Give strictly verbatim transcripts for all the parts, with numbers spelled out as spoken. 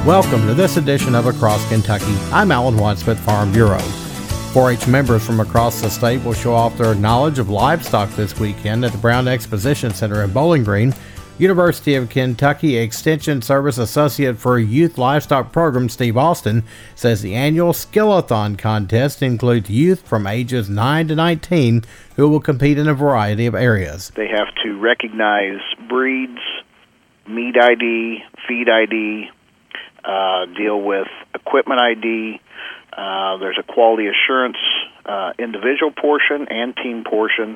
Welcome to this edition of Across Kentucky. I'm Alan Watts with Farm Bureau. four H members from across the state will show off their knowledge of livestock this weekend at the Brown Exposition Center in Bowling Green. University of Kentucky Extension Service Associate for Youth Livestock Program Steve Austin says the annual Skillathon contest includes youth from ages nine to nineteen who will compete in a variety of areas. They have to recognize breeds, meat I D, feed I D, uh, deal with equipment I D. Uh, there's a quality assurance uh, individual portion and team portion.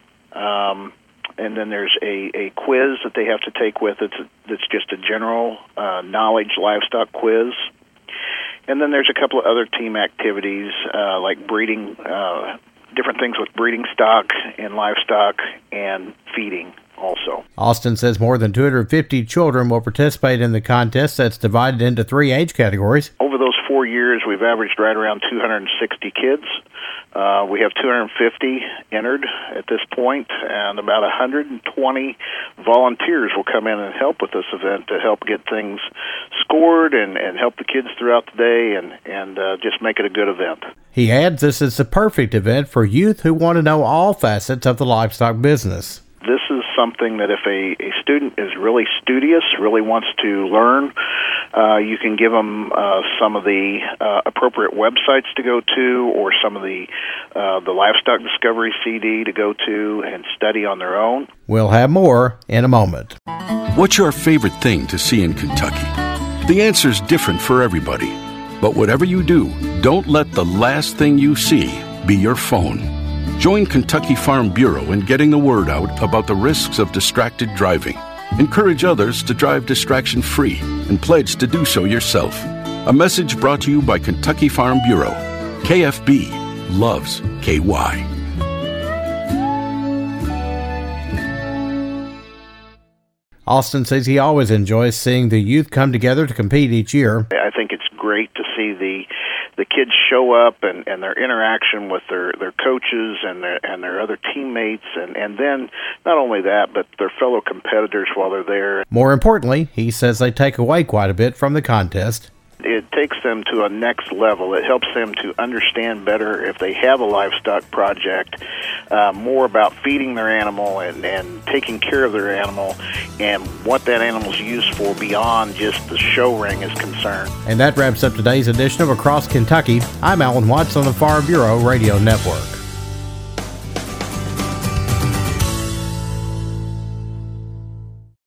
Um, And then there's a, a quiz that they have to take with it that's just a general uh, knowledge livestock quiz. And then there's a couple of other team activities uh, like breeding, uh, different things with breeding stock and livestock and feeding also. Austin says more than two hundred fifty children will participate in the contest that's divided into three age categories. Over those four years, we've averaged right around two hundred sixty kids. Uh, we have two hundred fifty entered at this point, and about one hundred twenty volunteers will come in and help with this event to help get things scored and, and help the kids throughout the day and, and uh, just make it a good event. He adds this is the perfect event for youth who want to know all facets of the livestock business. This is something that if a, a student is really studious, really wants to learn, uh, you can give them uh, some of the uh, appropriate websites to go to or some of the uh, the Livestock Discovery C D to go to and study on their own. We'll have more in a moment. What's your favorite thing to see in Kentucky? The answer's different for everybody. But whatever you do, don't let the last thing you see be your phone. Join Kentucky Farm Bureau in getting the word out about the risks of distracted driving. Encourage others to drive distraction-free and pledge to do so yourself. A message brought to you by Kentucky Farm Bureau. K F B loves K Y. Austin says he always enjoys seeing the youth come together to compete each year. I think it's great to see the the kids show up and, and their interaction with their, their coaches and their, and their other teammates, and, and then not only that, but their fellow competitors while they're there. More importantly, he says they take away quite a bit from the contest. It takes them to a next level. It helps them to understand better if they have a livestock project, uh, more about feeding their animal and, and taking care of their animal and what that animal's used for beyond just the show ring is concerned. And that wraps up today's edition of Across Kentucky. I'm Alan Watts on the Farm Bureau Radio Network.